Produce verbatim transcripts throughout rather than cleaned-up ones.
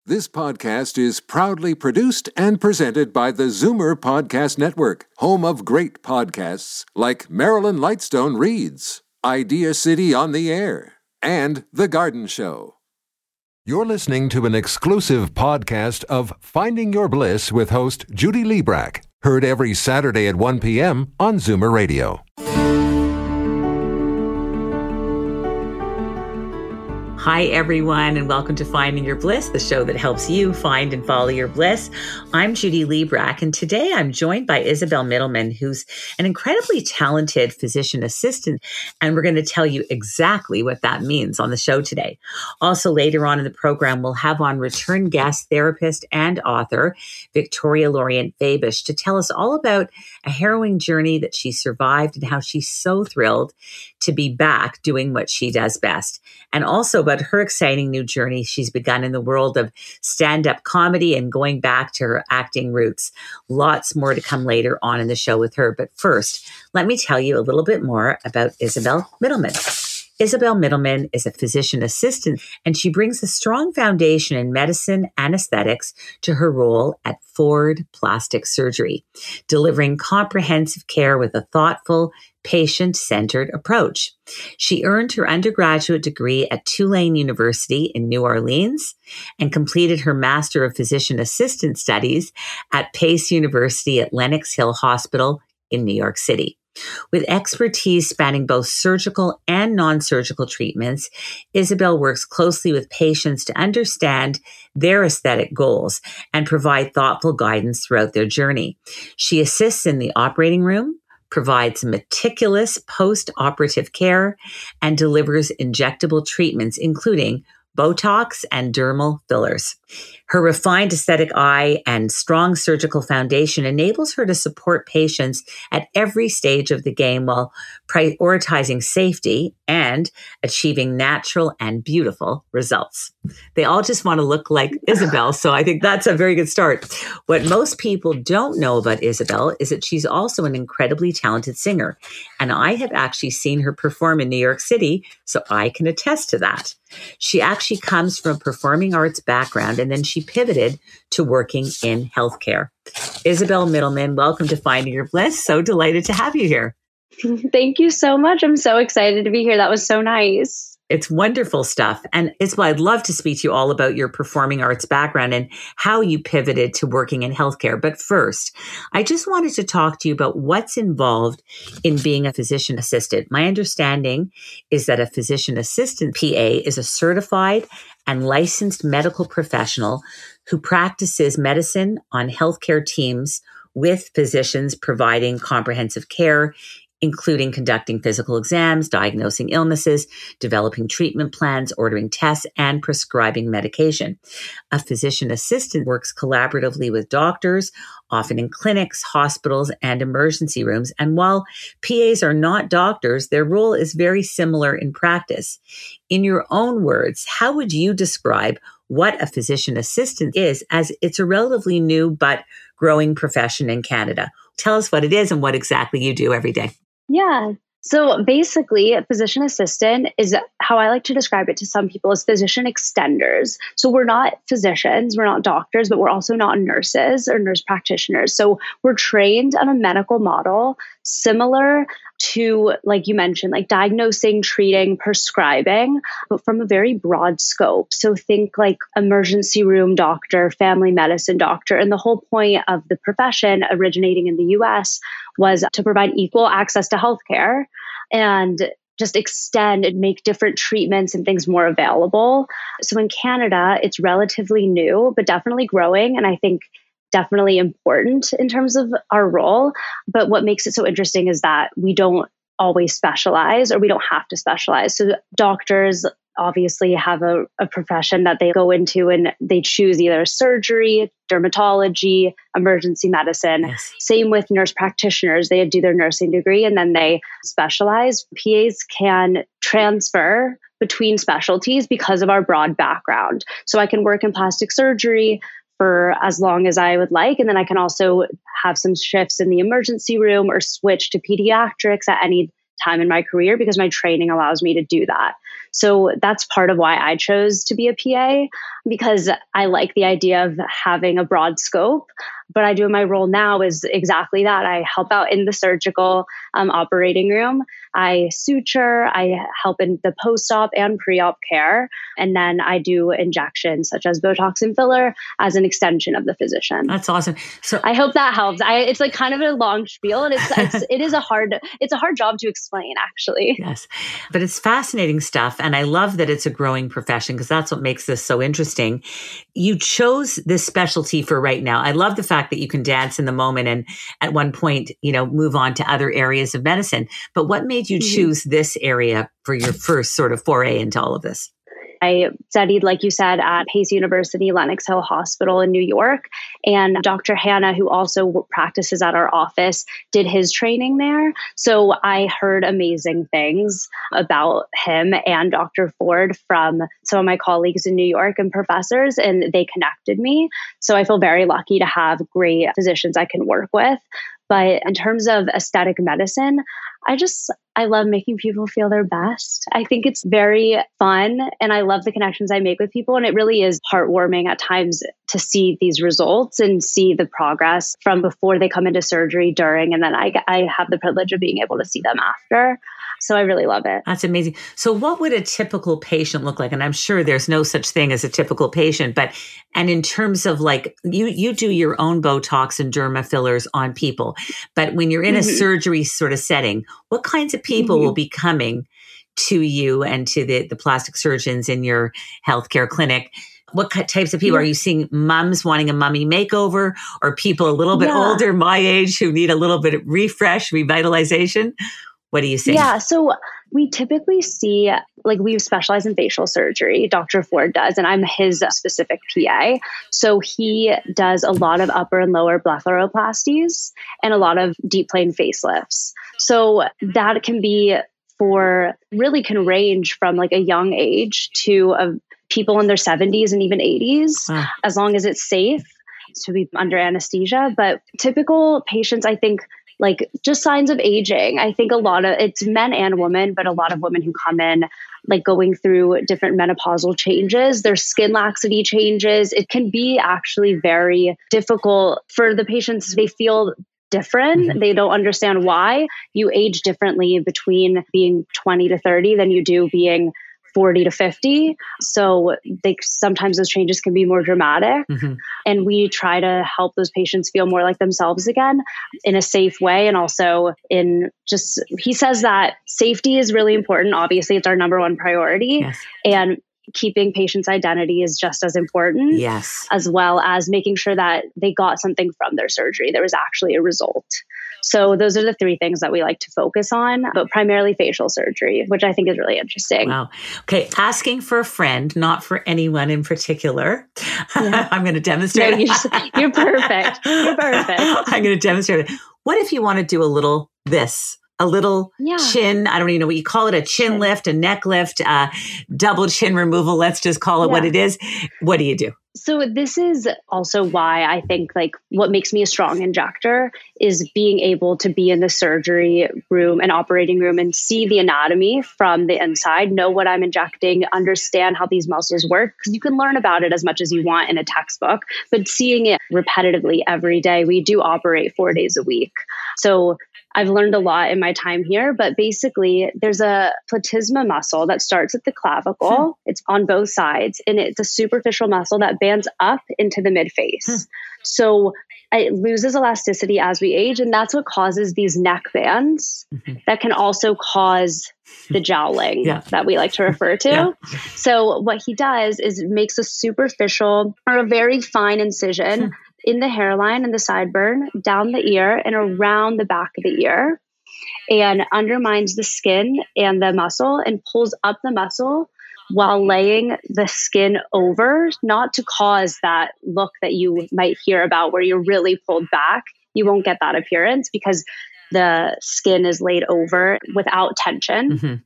This podcast is proudly produced and presented by the Zoomer Podcast Network, home of great podcasts like Marilyn Lightstone Reads, Idea City on the Air, and The Garden Show. You're listening to an exclusive podcast of Finding Your Bliss with host Judy Liebrack, heard every Saturday at one p.m. on Zoomer Radio. Hi, everyone, and welcome to Finding Your Bliss, the show that helps you find and follow your bliss. I'm Judy Liebrack, and today I'm joined by Isabel Middleman, who's an incredibly talented physician assistant, and we're going to tell you exactly what that means on the show today. Also, later on in the program, we'll have on return guest, therapist, and author Victoria Lorient-Fabish to tell us all about a harrowing journey that she survived and how she's so thrilled to be back doing what she does best. And also about her exciting new journey she's begun in the world of stand-up comedy and going back to her acting roots. Lots more to come later on in the show with her. But first, let me tell you a little bit more about Isabel Middleman. Isabel Middleman is a physician assistant, and she brings a strong foundation in medicine and aesthetics to her role at Ford Plastic Surgery, delivering comprehensive care with a thoughtful, patient-centered approach. She earned her undergraduate degree at Tulane University in New Orleans and completed her Master of Physician Assistant Studies at Pace University at Lenox Hill Hospital in New York City. With expertise spanning both surgical and non-surgical treatments, Isabel works closely with patients to understand their aesthetic goals and provide thoughtful guidance throughout their journey. She assists in the operating room, provides meticulous post-operative care, and delivers injectable treatments, including Botox and dermal fillers. Her refined aesthetic eye and strong surgical foundation enables her to support patients at every stage of the game while prioritizing safety and achieving natural and beautiful results. They all just want to look like Isabel, so I think that's a very good start. What most people don't know about Isabel is that she's also an incredibly talented singer, and I have actually seen her perform in New York City, so I can attest to that. She actually comes from a performing arts background, and then she pivoted to working in healthcare. Isabel Middleman, welcome to Finding Your Bliss. So delighted to have you here. Thank you so much. I'm so excited to be here. That was so nice. It's wonderful stuff. And Isabel, I'd love to speak to you all about your performing arts background and how you pivoted to working in healthcare. But first, I just wanted to talk to you about what's involved in being a physician assistant. My understanding is that a physician assistant, P A, is a certified and licensed medical professional who practices medicine on healthcare teams with physicians providing comprehensive care, including conducting physical exams, diagnosing illnesses, developing treatment plans, ordering tests, and prescribing medication. A physician assistant works collaboratively with doctors, often in clinics, hospitals, and emergency rooms. And while P As are not doctors, their role is very similar in practice. In your own words, how would you describe what a physician assistant is, as it's a relatively new but growing profession in Canada? Tell us what it is and what exactly you do every day. Yeah. So basically, a physician assistant is how I like to describe it to some people as physician extenders. So we're not physicians, we're not doctors, but we're also not nurses or nurse practitioners. So we're trained on a medical model similar to, like you mentioned, like diagnosing, treating, prescribing, but from a very broad scope. So think like emergency room doctor, family medicine doctor. And the whole point of the profession originating in the U S was to provide equal access to healthcare and just extend and make different treatments and things more available. So in Canada, it's relatively new, but definitely growing. And I think definitely important in terms of our role. But what makes it so interesting is that we don't always specialize, or we don't have to specialize. So doctors obviously have a, a profession that they go into and they choose either surgery, dermatology, emergency medicine. Yes. Same with nurse practitioners. They do their nursing degree and then they specialize. P As can transfer between specialties because of our broad background. So I can work in plastic surgery for as long as I would like. And then I can also have some shifts in the emergency room or switch to pediatrics at any time in my career because my training allows me to do that. So that's part of why I chose to be a P A. because I like the idea of having a broad scope. But I do in my role now is exactly that. I help out in the surgical um, operating room. I suture, I help in the post-op and pre-op care. And then I do injections such as Botox and filler as an extension of the physician. That's awesome. So I hope that helps. I, it's like kind of a long spiel, and it's, it's it is a hard it's a hard job to explain, actually. Yes, but it's fascinating stuff. And I love that it's a growing profession because that's what makes this so interesting. You chose this specialty for right now. I love the fact that you can dance in the moment and at one point, you know, move on to other areas of medicine. But what made you mm-hmm. choose this area for your first sort of foray into all of this? I studied, like you said, at Pace University, Lenox Hill Hospital in New York. And Doctor Hanna, who also practices at our office, did his training there. So I heard amazing things about him and Doctor Ford from some of my colleagues in New York and professors, and they connected me. So I feel very lucky to have great physicians I can work with. But in terms of aesthetic medicine, I just, I love making people feel their best. I think it's very fun and I love the connections I make with people. And it really is heartwarming at times to see these results and see the progress from before they come into surgery, during, and then I, I have the privilege of being able to see them after. So I really love it. That's amazing. So what would a typical patient look like? And I'm sure there's no such thing as a typical patient, but, and in terms of like, you, you do your own Botox and derma fillers on people, but when you're in mm-hmm. a surgery sort of setting, what kinds of people mm-hmm. will be coming to you and to the, the plastic surgeons in your healthcare clinic? What types of people yeah. are you seeing? Mums wanting a mummy makeover, or people a little bit yeah. older, my age, who need a little bit of refresh, revitalization? What do you see? Yeah, so we typically see, like we specialize in facial surgery, Doctor Ford does, and I'm his specific P A. So he does a lot of upper and lower blepharoplasties and a lot of deep plane facelifts. So that can be for, really can range from like a young age to a, people in their seventies and even eighties, wow. as long as it's safe to be under anesthesia. But typical patients, I think, like just signs of aging. I think a lot of, it's men and women, but a lot of women who come in like going through different menopausal changes, their skin laxity changes. It can be actually very difficult for the patients. They feel different. Mm-hmm. They don't understand why. You age differently between being twenty to thirty than you do being forty to fifty. So they, sometimes those changes can be more dramatic. Mm-hmm. And we try to help those patients feel more like themselves again in a safe way. And also in just, he says that safety is really important. Obviously, it's our number one priority. Yes. And keeping patients' identity is just as important. Yes. As well as making sure that they got something from their surgery. There was actually a result. So those are the three things that we like to focus on, but primarily facial surgery, which I think is really interesting. Wow. Okay. Asking for a friend, not for anyone in particular. Yeah. I'm going to demonstrate. No, you're, just, you're perfect. You're perfect. I'm going to demonstrate it. What if you want to do a little this? A little yeah. chin, I don't even know what you call it, a chin, chin. lift, a neck lift, uh, double chin removal. Let's just call it yeah. what it is. What do you do? So this is also why I think like what makes me a strong injector is being able to be in the surgery room and operating room and see the anatomy from the inside, know what I'm injecting, understand how these muscles work, because you can learn about it as much as you want in a textbook, but seeing it repetitively every day. We do operate four days a week. So I've learned a lot in my time here, but basically there's a platysma muscle that starts at the clavicle. Hmm. It's on both sides, and it's a superficial muscle that bands up into the midface. Hmm. So it loses elasticity as we age, and that's what causes these neck bands mm-hmm. that can also cause the jowling yeah. that we like to refer to. Yeah. So what he does is makes a superficial or a very fine incision hmm. in the hairline and the sideburn, down the ear and around the back of the ear, and undermines the skin and the muscle and pulls up the muscle while laying the skin over, not to cause that look that you might hear about where you're really pulled back. You won't get that appearance because the skin is laid over without tension. Mm-hmm.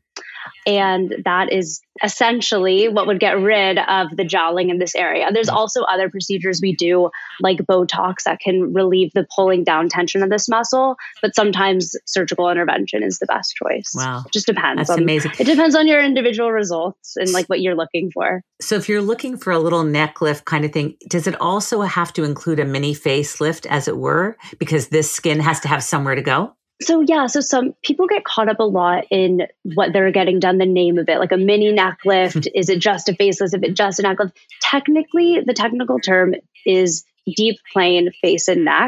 And that is essentially what would get rid of the jowling in this area. There's also other procedures we do, like Botox, that can relieve the pulling down tension of this muscle. But sometimes surgical intervention is the best choice. Wow. It just depends. That's on, amazing. It depends on your individual results and like what you're looking for. So if you're looking for a little neck lift kind of thing, does it also have to include a mini facelift, as it were? Because this skin has to have somewhere to go? So yeah, so some people get caught up a lot in what they're getting done, the name of it, like a mini neck lift. Is it just a facelift? Is it just a neck lift? Technically, the technical term is deep plane face and neck.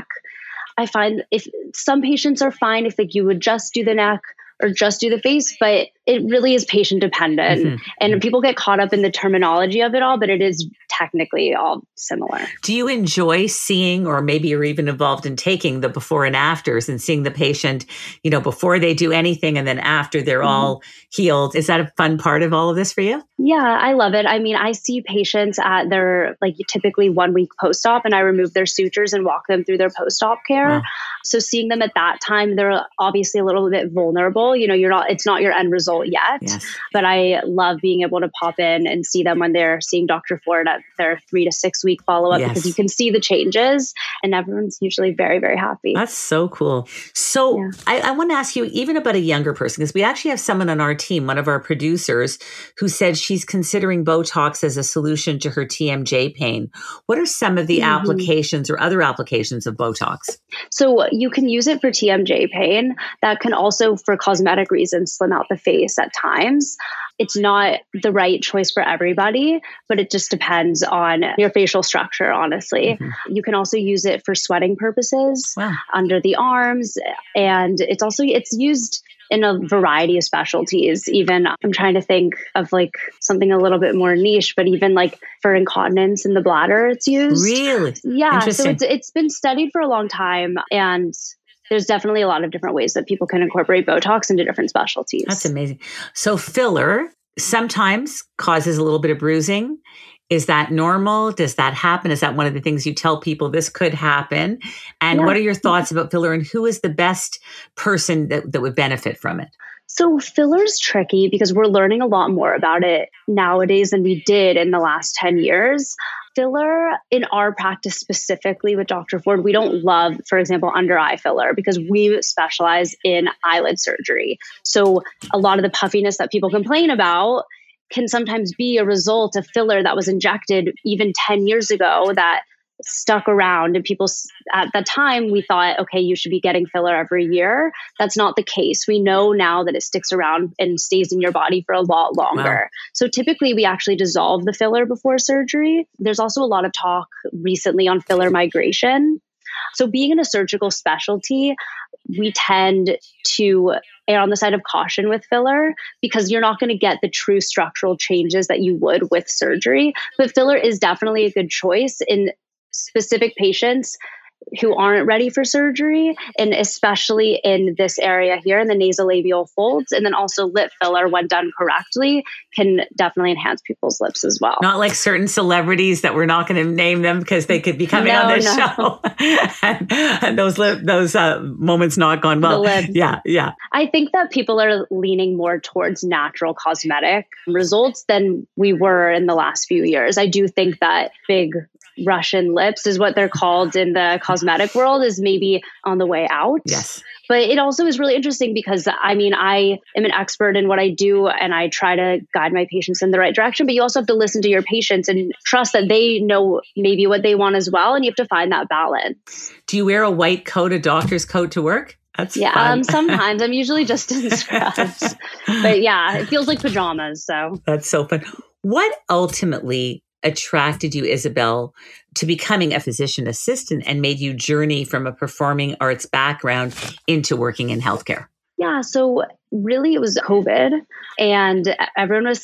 I find if some patients are fine if like you would just do the neck or just do the face, but it really is patient dependent. Mm-hmm. And people get caught up in the terminology of it all, but it is technically all similar. Do you enjoy seeing, or maybe you're even involved in taking the before and afters and seeing the patient, you know, before they do anything and then after they're mm-hmm. all healed? Is that a fun part of all of this for you? Yeah, I love it. I mean, I see patients at their like typically one week post-op, and I remove their sutures and walk them through their post-op care. Wow. So seeing them at that time, they're obviously a little bit vulnerable. You know, you're not, it's not your end result yet, yes. but I love being able to pop in and see them when they're seeing Doctor Ford at their three to six week follow-up yes. because you can see the changes and everyone's usually very, very happy. That's so cool. So yeah. I, I want to ask you even about a younger person, because we actually have someone on our team, one of our producers, who said she's considering Botox as a solution to her T M J pain. What are some of the mm-hmm. applications or other applications of Botox? So you can use it for T M J pain. That can also, for cosmetic reasons, slim out the face at times. It's not the right choice for everybody, but it just depends on your facial structure, honestly. Mm-hmm. You can also use it for sweating purposes wow. under the arms. And it's also, it's used in a variety of specialties. Even I'm trying to think of like something a little bit more niche, but even like for incontinence in the bladder, it's used. Really? Yeah. So it's it's been studied for a long time, and there's definitely a lot of different ways that people can incorporate Botox into different specialties. That's amazing. So filler sometimes causes a little bit of bruising. Is that normal? Does that happen? Is that one of the things you tell people this could happen? And yeah. what are your thoughts about filler, and who is the best person that, that would benefit from it? So filler's tricky because we're learning a lot more about it nowadays than we did in the last ten years. Filler in our practice specifically with Doctor Ford, we don't love, for example, under eye filler because we specialize in eyelid surgery. So a lot of the puffiness that people complain about can sometimes be a result of filler that was injected even ten years ago that stuck around. And people at the time, we thought, okay, you should be getting filler every year. That's not the case. We know now that it sticks around and stays in your body for a lot longer. Wow. So typically we actually dissolve the filler before surgery. There's also a lot of talk recently on filler migration. So being in a surgical specialty, we tend to err on the side of caution with filler because you're not going to get the true structural changes that you would with surgery. But filler is definitely a good choice in specific patients who aren't ready for surgery, and especially in this area here in the nasolabial folds. And then also lip filler, when done correctly, can definitely enhance people's lips as well. Not like certain celebrities that we're not going to name them because they could be coming no, on this no. show. and, and those lip, those uh, moments not gone well. Yeah, yeah. I think that people are leaning more towards natural cosmetic results than we were in the last few years. I do think that big Russian lips is what they're called in the cosmetic world is maybe on the way out. Yes. But it also is really interesting because, I mean, I am an expert in what I do and I try to guide my patients in the right direction. But you also have to listen to your patients and trust that they know maybe what they want as well. And you have to find that balance. Do you wear a white coat, a doctor's coat to work? That's yeah, fun. um, sometimes. I'm usually just in scrubs. But yeah, it feels like pajamas. So that's so fun. What ultimately attracted you, Isabel, to becoming a physician assistant and made you journey from a performing arts background into working in healthcare? Yeah, so really it was COVID and everyone was sent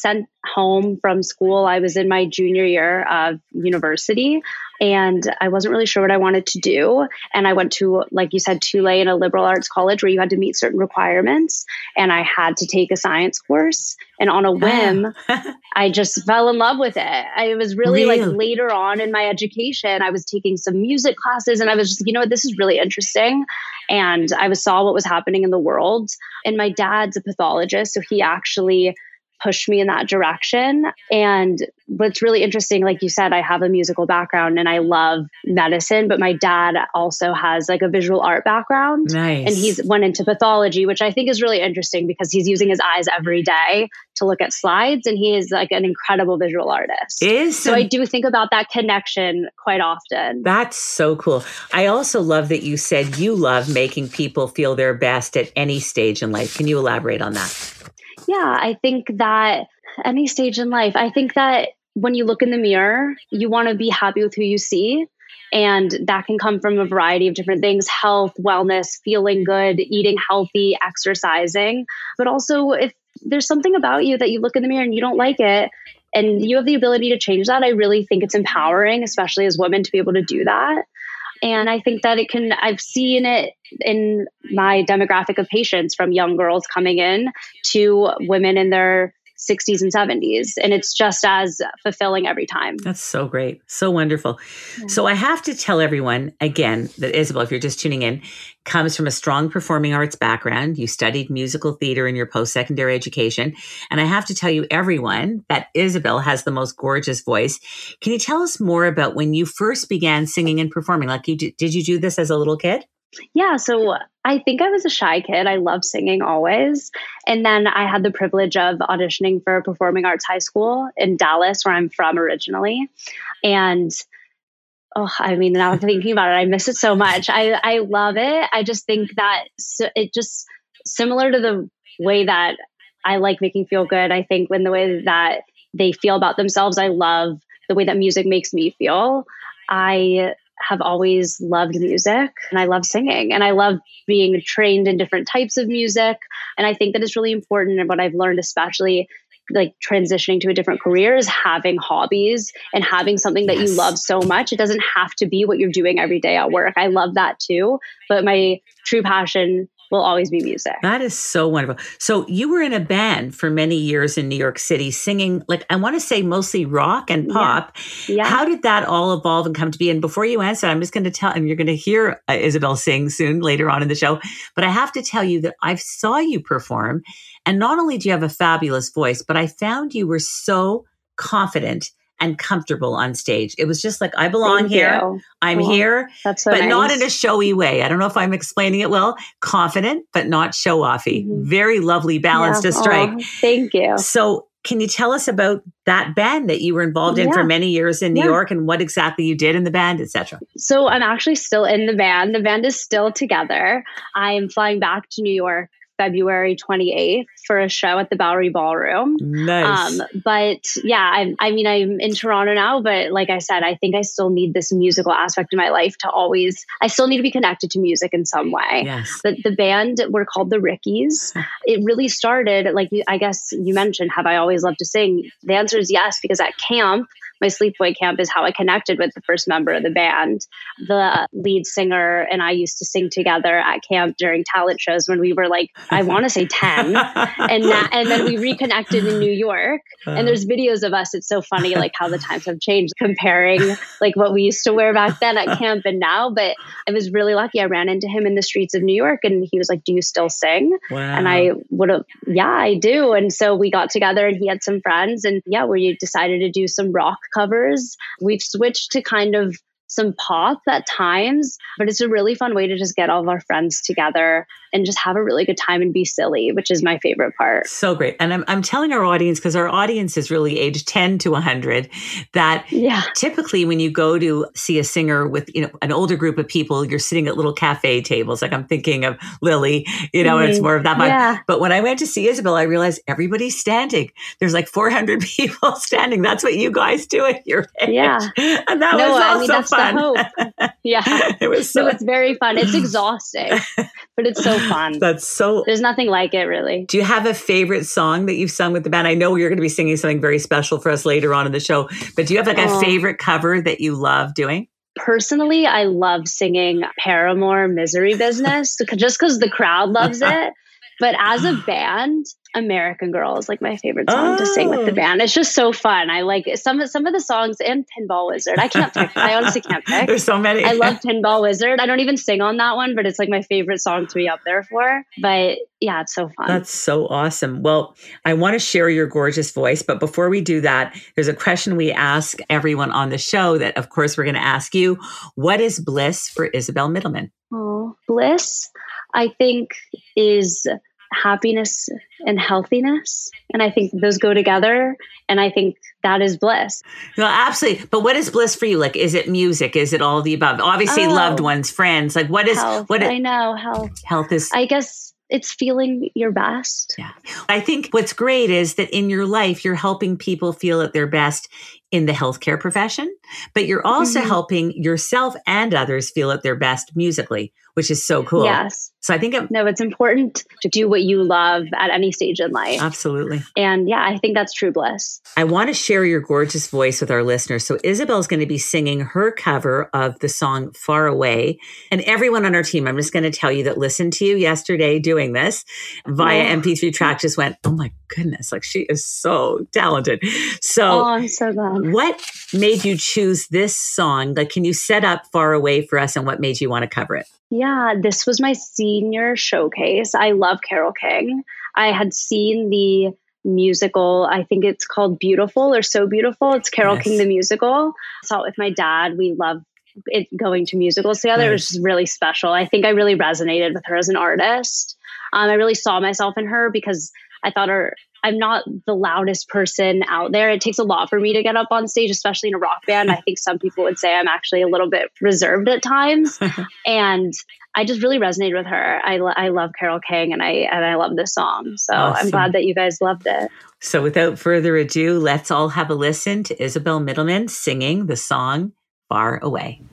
home from school. I was in my junior year of university and I wasn't really sure what I wanted to do. And I went to, like you said, Tulane, a liberal arts college where you had to meet certain requirements. And I had to take a science course. And on a whim, I just fell in love with it. I, it was really, really like later on in my education, I was taking some music classes and I was just, you know what, this is really interesting. And I was saw what was happening in the world. And my dad's a pathologist, so he actually pushed me in that direction. And what's really interesting, like you said, I have a musical background and I love medicine, but my dad also has like a visual art background. Nice. And he's went into pathology, which I think is really interesting because he's using his eyes every day to look at slides. And he is like an incredible visual artist. Is so I do think about that connection quite often. That's so cool. I also love that you said you love making people feel their best at any stage in life. Can you elaborate on that? Yeah, I think that any stage in life, I think that when you look in the mirror, you want to be happy with who you see. And that can come from a variety of different things: health, wellness, feeling good, eating healthy, exercising. But also, if there's something about you that you look in the mirror and you don't like it, and you have the ability to change that, I really think it's empowering, especially as women, to be able to do that. And I think that it can, I've seen it in my demographic of patients, from young girls coming in to women in their sixties and seventies. And it's just as fulfilling every time. That's so great. So wonderful. Yeah. So I have to tell everyone again that Isabel, if you're just tuning in, comes from a strong performing arts background. You studied musical theater in your post-secondary education. And I have to tell you, everyone, that Isabel has the most gorgeous voice. Can you tell us more about when you first began singing and performing? Like, you did, did you do this as a little kid? Yeah, so I think I was a shy kid. I loved singing always. And then I had the privilege of auditioning for Performing Arts High School in Dallas, where I'm from originally. And oh, I mean, now I'm thinking about it, I miss it so much. I, I love it. I just think that it just similar to the way that I like making feel good. I think when the way that they feel about themselves, I love the way that music makes me feel. I have always loved music and I love singing and I love being trained in different types of music. And I think that it's really important. And what I've learned, especially like transitioning to a different career, is having hobbies and having something that yes. you love so much. It doesn't have to be what you're doing every day at work. I love that too. But my true passion will always be music. That is so wonderful. So you were in a band for many years in New York City singing, like, I want to say mostly rock and pop. Yeah. Yeah. How did that all evolve and come to be? And before you answer, I'm just going to tell, and you're going to hear uh, Isabel sing soon later on in the show, but I have to tell you that I saw you perform. And not only do you have a fabulous voice, but I found you were so confident and comfortable on stage. It was just like, I belong Thank here. You. I'm well, here, that's so but nice. Not in a showy way. I don't know if I'm explaining it well. Confident, but not show-offy. Mm-hmm. Very lovely balance yeah. to strike. Oh, thank you. So can you tell us about that band that you were involved in yeah. for many years in New yeah. York, and what exactly you did in the band, et cetera? So I'm actually still in the band. The band is still together. I'm flying back to New York February twenty-eighth for a show at the Bowery Ballroom. Nice. Um, but yeah, I, I mean, I'm in Toronto now, but like I said, I think I still need this musical aspect of my life to always, I still need to be connected to music in some way. Yes. But the band, we're called the Rickies. It really started, like, I guess you mentioned, have I always loved to sing? The answer is yes, because at camp, my sleepaway camp is how I connected with the first member of the band. The lead singer and I used to sing together at camp during talent shows when we were like, I want to say ten. and that, and then we reconnected in New York. Uh, and there's videos of us. It's so funny, like how the times have changed, comparing like what we used to wear back then at camp and now. But I was really lucky. I ran into him in the streets of New York and he was like, do you still sing? Wow. And I would have, yeah, I do. And so we got together and he had some friends and yeah, we decided to do some rock covers. We've switched to kind of some pop at times, but it's a really fun way to just get all of our friends together and just have a really good time and be silly, which is my favorite part. So great. And I'm I'm telling our audience, because our audience is really aged ten to one hundred, that yeah. typically when you go to see a singer with, you know, an older group of people, you're sitting at little cafe tables. Like I'm thinking of Lily, you know, mm-hmm. it's more of that vibe. Yeah. But when I went to see Isabel, I realized everybody's standing. There's like four hundred people standing. That's what you guys do at your age. Yeah. And that no, was also I mean, that's fun. The hope. Yeah. It was so. No, it's very fun. It's exhausting but it's so fun. That's so... There's nothing like it, really. Do you have a favorite song that you've sung with the band? I know you're going to be singing something very special for us later on in the show, but do you have like oh. a favorite cover that you love doing? Personally, I love singing Paramore Misery Business just because the crowd loves it. But as a band, American Girl is like my favorite song oh. to sing with the band. It's just so fun. I like some, some of the songs and Pinball Wizard. I can't pick. I honestly can't pick. There's so many. I love Pinball Wizard. I don't even sing on that one, but it's like my favorite song to be up there for. But yeah, it's so fun. That's so awesome. Well, I want to share your gorgeous voice. But before we do that, there's a question we ask everyone on the show that, of course, we're going to ask you. What is bliss for Isabel Middleman? Oh, bliss, I think, is happiness and healthiness. And I think those go together. And I think that is bliss. No, absolutely. But what is bliss for you? Like, is it music? Is it all the above? Obviously, oh, loved ones, friends. Like, what is, health. what is, I know health. Health is, I guess it's feeling your best. Yeah. I think what's great is that in your life, you're helping people feel at their best in the healthcare profession, but you're also mm-hmm. helping yourself and others feel at their best musically, which is so cool. Yes. So I think it, no, it's important to do what you love at any stage in life. Absolutely. And yeah, I think that's true bliss. I want to share your gorgeous voice with our listeners. So Isabel's going to be singing her cover of the song Far Away. And everyone on our team, I'm just going to tell you that listened to you yesterday doing this via oh. M P three track, just went, oh my goodness, like she is so talented. So oh, I'm so glad. What made you choose this song? Like, can you set up Far Away for us and what made you want to cover it? Yeah, this was my senior showcase. I love Carole King. I had seen the musical. I think it's called Beautiful or So Beautiful. It's Carole yes. King, the musical. I saw it with my dad. We love it going to musicals together. Nice. It was just really special. I think I really resonated with her as an artist. Um, I really saw myself in her because I thought her, I'm not the loudest person out there. It takes a lot for me to get up on stage, especially in a rock band. I think some people would say I'm actually a little bit reserved at times. And I just really resonated with her. I, I love Carole King and I and I love this song. So awesome. I'm glad that you guys loved it. So without further ado, let's all have a listen to Isabel Middleman singing the song Far Away.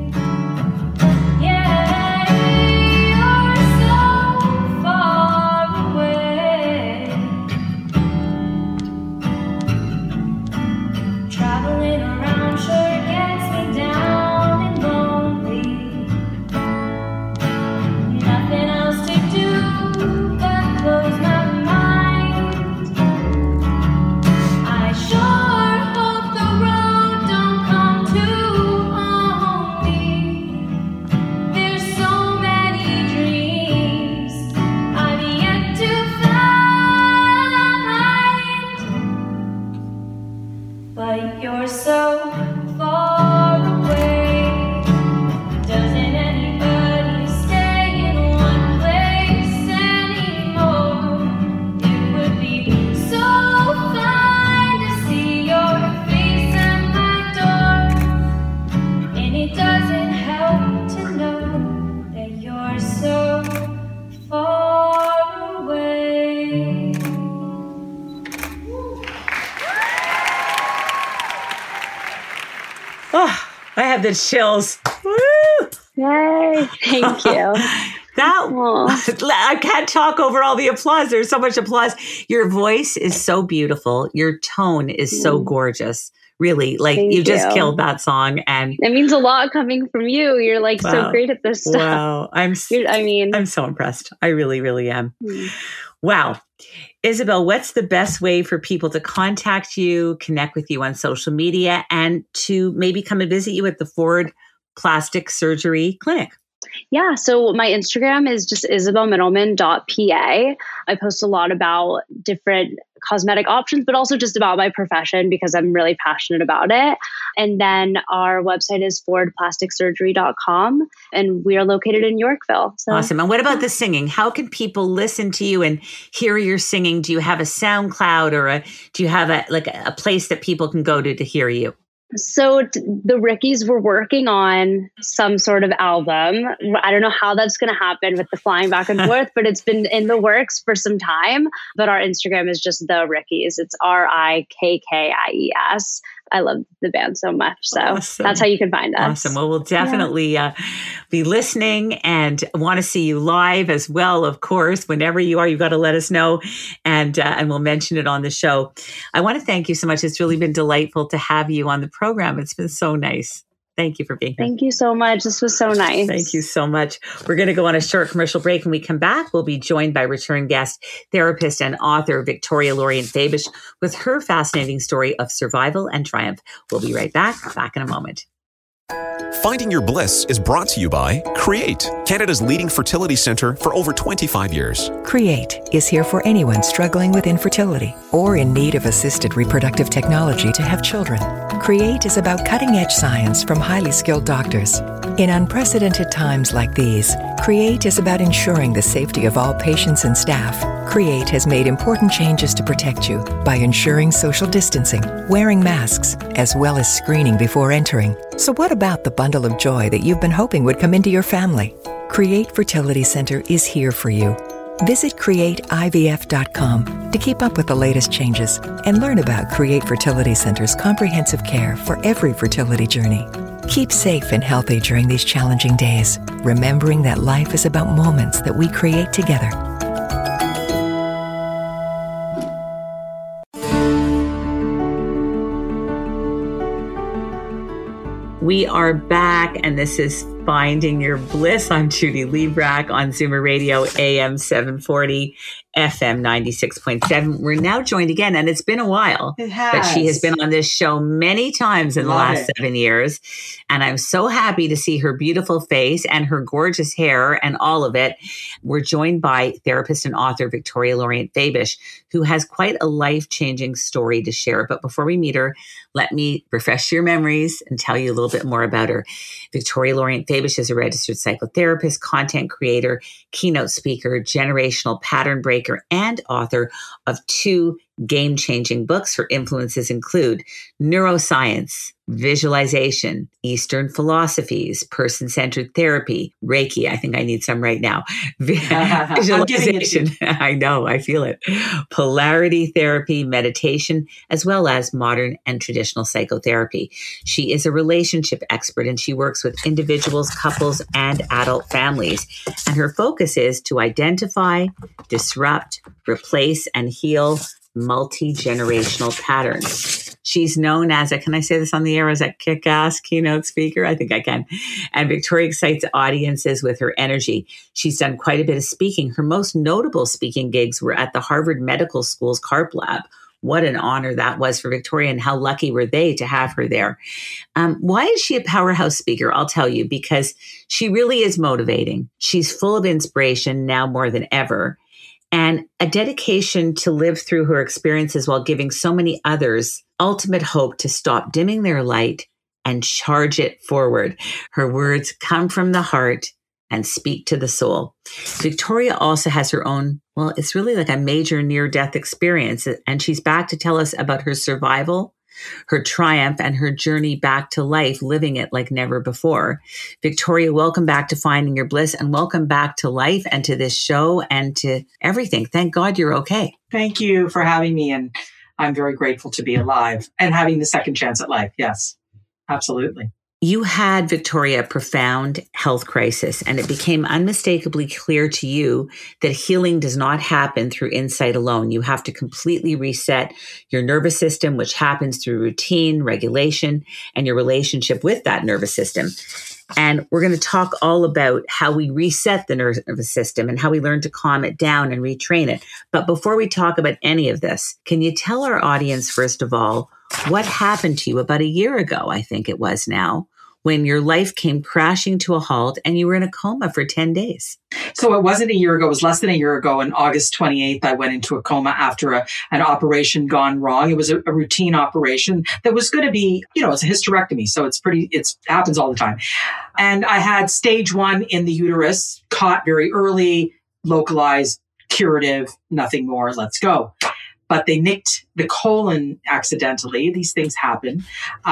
Far Oh, I have the chills. Woo! Yay. Thank you. That I can't talk over all the applause. There's so much applause. Your voice is so beautiful. Your tone is so gorgeous. Really, like Thank you just you. killed that song, and it means a lot coming from you. You're like wow. so great at this stuff. Wow, I'm. You're, I mean, I'm so impressed. I really, really am. Hmm. Wow, Isabel, what's the best way for people to contact you, connect with you on social media, and to maybe come and visit you at the Ford Plastic Surgery Clinic? Yeah. So my Instagram is just isabel middleman dot p a. I post a lot about different cosmetic options, but also just about my profession because I'm really passionate about it. And then our website is ford plastic surgery dot com, and we are located in Yorkville. So, awesome. And what about the singing? How can people listen to you and hear your singing? Do you have a SoundCloud, or a, do you have a like a place that people can go to to hear you? So t- the Rickies were working on some sort of album. I don't know how that's going to happen with the flying back and forth, but it's been in the works for some time. But our Instagram is just the Rickies. It's R I K K I E S. I love the band so much. So awesome. That's how you can find us. Awesome. Well, we'll definitely yeah. uh, be listening and want to see you live as well. Of course, whenever you are, you've got to let us know, and uh, and we'll mention it on the show. I want to thank you so much. It's really been delightful to have you on the program. It's been so nice. Thank you for being here. Thank you so much. This was so nice. Thank you so much. We're going to go on a short commercial break. When we come back, we'll be joined by return guest, therapist and author Victoria Lorient-Fabish with her fascinating story of survival and triumph. We'll be right back. Back in a moment. Finding Your Bliss is brought to you by Create, Canada's leading fertility centre for over twenty-five years. Create is here for anyone struggling with infertility or in need of assisted reproductive technology to have children. Create is about cutting-edge science from highly skilled doctors. In unprecedented times like these, Create is about ensuring the safety of all patients and staff. Create has made important changes to protect you by ensuring social distancing, wearing masks, as well as screening before entering. So what about the bundle of joy that you've been hoping would come into your family? Create Fertility Center is here for you. Visit create I V F dot com to keep up with the latest changes and learn about Create Fertility Center's comprehensive care for every fertility journey. Keep safe and healthy during these challenging days, remembering that life is about moments that we create together. We are back, and this is Finding Your Bliss. I'm Judy Librach on Zoomer Radio, A M seven forty, F M ninety-six point seven. We're now joined again, and it's been a while. It has. But she has been on this show many times in Love the last it. seven years. And I'm so happy to see her beautiful face and her gorgeous hair and all of it. We're joined by therapist and author Victoria Lorient-Fabish, who has quite a life-changing story to share. But before we meet her, let me refresh your memories and tell you a little bit more about her. Victoria Lorient-Fabish is a registered psychotherapist, content creator, keynote speaker, generational pattern breaker, and author of two game-changing books. Her influences include Neuroscience, Visualization, Eastern Philosophies, Person-Centered Therapy, Reiki. I think I need some right now. Visualization. I know, I feel it. Polarity therapy, meditation, as well as modern and traditional psychotherapy. She is a relationship expert, and she works with individuals, couples, and adult families. And her focus is to identify, disrupt, replace, and heal multi-generational patterns. She's known as a, can I say this on the air, as a kick-ass keynote speaker? I think I can. And Victoria excites audiences with her energy. She's done quite a bit of speaking. Her most notable speaking gigs were at the Harvard Medical School's CARP Lab. What an honor that was for Victoria, and how lucky were they to have her there. Um, why is she a powerhouse speaker? I'll tell you, because she really is motivating. She's full of inspiration now more than ever, and a dedication to live through her experiences while giving so many others ultimate hope to stop dimming their light and charge it forward. Her words come from the heart and speak to the soul. Victoria also has her own, well, it's really like a major near-death experience, and she's back to tell us about her survival, her triumph, and her journey back to life, living it like never before. Victoria, welcome back to Finding Your Bliss, and welcome back to life and to this show and to everything. Thank God you're okay. Thank you for having me, and I'm very grateful to be alive and having the second chance at life. Yes. Absolutely. You had, Victoria, a profound health crisis, and it became unmistakably clear to you that healing does not happen through insight alone. You have to completely reset your nervous system, which happens through routine, regulation, and your relationship with that nervous system. And we're going to talk all about how we reset the nervous system and how we learn to calm it down and retrain it. But before we talk about any of this, can you tell our audience, first of all, what happened to you about a year ago, I think it was now, when your life came crashing to a halt and you were in a coma for ten days? So it wasn't a year ago. It was less than a year ago. On August twenty-eighth, I went into a coma after a, an operation gone wrong. It was a, a routine operation that was going to be, you know, it's a hysterectomy. So it's pretty, it's happens all the time. And I had stage one in the uterus, caught very early, localized, curative, nothing more. Let's go. But they nicked the colon accidentally. These things happen.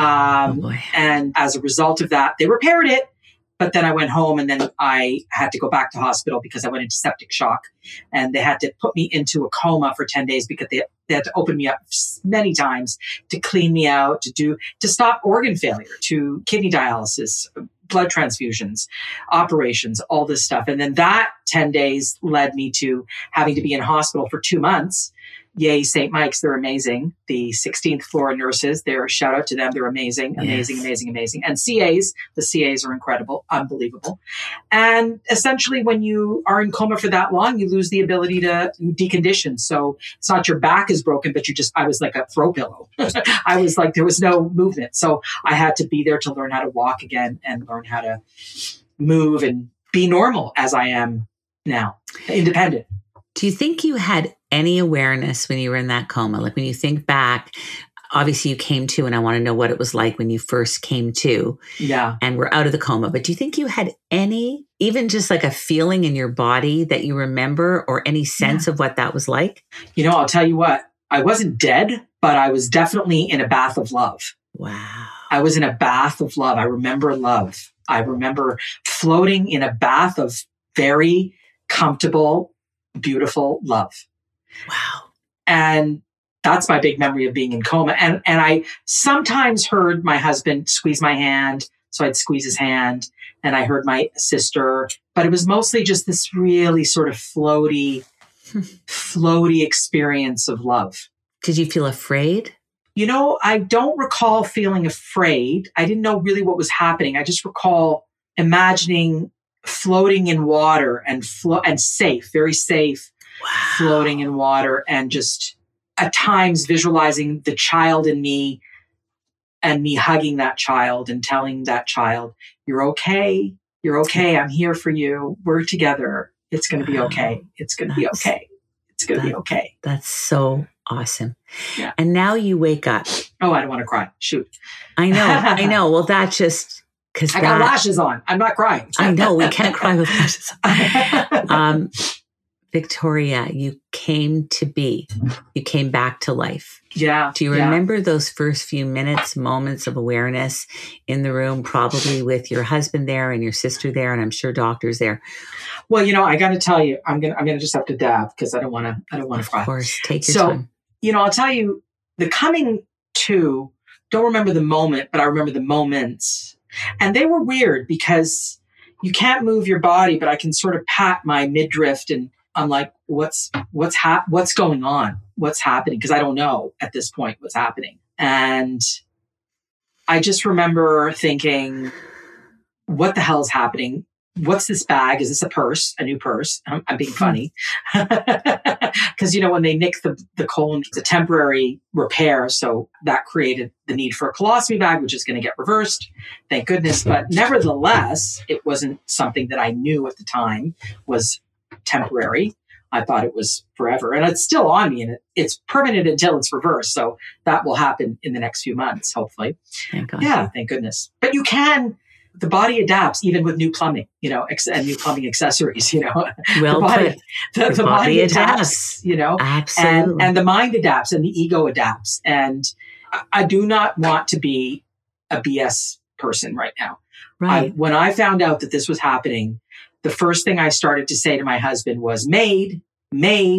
Um, oh and as a result of that, they repaired it. But then I went home and then I had to go back to hospital because I went into septic shock. And they had to put me into a coma for ten days because they, they had to open me up many times to clean me out, to do, to stop organ failure, to kidney dialysis, blood transfusions, operations, all this stuff. And then that ten days led me to having to be in hospital for two months. Yay, Saint Mike's, they're amazing. The sixteenth floor nurses, they're shout out to them. They're amazing, amazing, yes. amazing, amazing. And C As, the C As are incredible, unbelievable. And essentially when you are in coma for that long, you lose the ability to decondition. So it's not your back is broken, but you just, I was like a throw pillow. I was like, there was no movement. So I had to be there to learn how to walk again and learn how to move and be normal as I am now, independent. Do you think you had any awareness when you were in that coma? Like when you think back, obviously you came to, and I want to know what it was like when you first came to. Yeah. And were out of the coma. But do you think you had any, even just like a feeling in your body that you remember, or any sense yeah. of what that was like? You know, I'll tell you what, I wasn't dead, but I was definitely in a bath of love. Wow. I was in a bath of love. I remember love. I remember floating in a bath of very comfortable, beautiful love. Wow. And that's my big memory of being in coma. And and I sometimes heard my husband squeeze my hand. So I'd squeeze his hand, and I heard my sister, but it was mostly just this really sort of floaty, floaty experience of love. Did you feel afraid? You know, I don't recall feeling afraid. I didn't know really what was happening. I just recall imagining floating in water and flo- and safe, very safe, wow. floating in water, and just at times visualizing the child in me and me hugging that child and telling that child, you're okay. You're okay. I'm here for you. We're together. It's going to wow. be okay. It's going to be okay. It's going to be okay. That's so awesome. Yeah. And now you wake up. Oh, I don't want to cry. Shoot. I know. I know. Well, that just... Cause I that, got lashes on. I'm not crying. I know. We can't cry with lashes on. Um, Victoria, you came to be. You came back to life. Yeah. Do you yeah. remember those first few minutes, moments of awareness in the room, probably with your husband there and your sister there, and I'm sure doctors there? Well, you know, I got to tell you, I'm gonna, I'm gonna just have to dab because I don't want to, I don't want to cry. Of course, take your so, time. You know, I'll tell you, the coming to. Don't remember the moment, but I remember the moments. And they were weird because you can't move your body, but I can sort of pat my midriff, and I'm like, what's, what's hap- what's going on? What's happening? Because I don't know at this point what's happening. And I just remember thinking, what the hell is happening? What's this bag? Is this a purse? A new purse? I'm, I'm being funny. Because, you know, when they nick the, the colon, it's a temporary repair. So that created the need for a colostomy bag, which is going to get reversed. Thank goodness. But nevertheless, it wasn't something that I knew at the time was temporary. I thought it was forever. And it's still on me, and it, it's permanent until it's reversed. So that will happen in the next few months, hopefully. Thank God. Yeah, thank goodness. But you can... The body adapts even with new plumbing, you know, ex- and new plumbing accessories, you know. Well, the body, put. the, the, the body, body adapts, adapts, you know, absolutely, and, and the mind adapts, and the ego adapts. And I, I do not want to be a B S person right now. Right. I, when I found out that this was happening, the first thing I started to say to my husband was, "Maid, maid."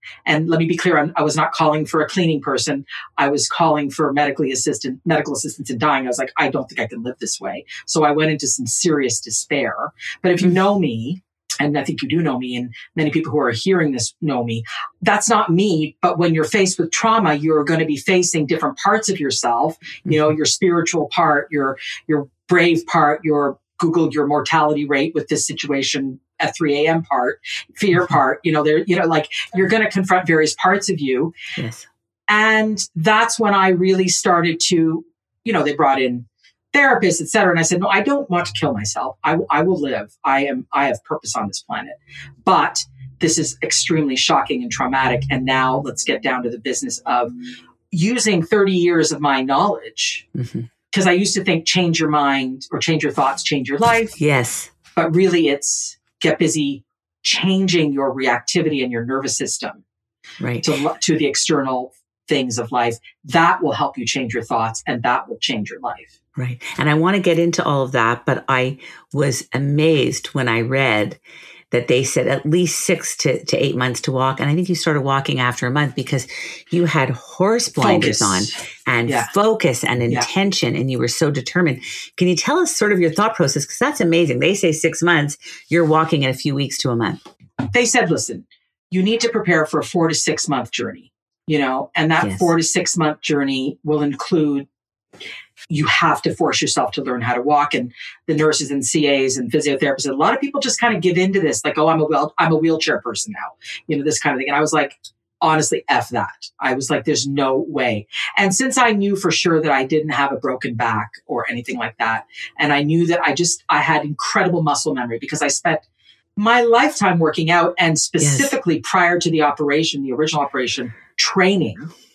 And let me be clear, I'm, I was not calling for a cleaning person. I was calling for medically assistant, medical assistance in dying. I was like, I don't think I can live this way. So I went into some serious despair. But if you know me, and I think you do know me, and many people who are hearing this know me, that's not me. But when you're faced with trauma, you're going to be facing different parts of yourself, you know, your spiritual part, your, your brave part, your Google your mortality rate with this situation at three a.m. part, fear part, you know, there, you know, like you're going to confront various parts of you. Yes. And that's when I really started to, you know, they brought in therapists, et cetera. And I said, no, I don't want to kill myself. I, I will live. I am, I have purpose on this planet, but this is extremely shocking and traumatic. And now let's get down to the business of using thirty years of my knowledge. Mm-hmm. Because I used to think change your mind or change your thoughts, change your life. Yes. But really it's get busy changing your reactivity and your nervous system right. to, to the external things of life. That will help you change your thoughts and that will change your life. Right. And I want to get into all of that, but I was amazed when I read that they said at least six to, to eight months to walk. And I think you started walking after a month because you had horse blinders focus. on and yeah. focus and intention, yeah. and you were so determined. Can you tell us sort of your thought process? Because that's amazing. They say six months, you're walking in a few weeks to a month. They said, listen, you need to prepare for a four to six month journey, you know, and that yes. four to six month journey will include you have to force yourself to learn how to walk. And the nurses and C As and physiotherapists, a lot of people just kind of give into this, like, oh, I'm a well, I'm a wheelchair person now, you know, this kind of thing. And I was like, honestly, F that. I was like, there's no way. And since I knew for sure that I didn't have a broken back or anything like that, and I knew that I just, I had incredible muscle memory because I spent my lifetime working out and specifically yes. prior to the operation, the original operation, training.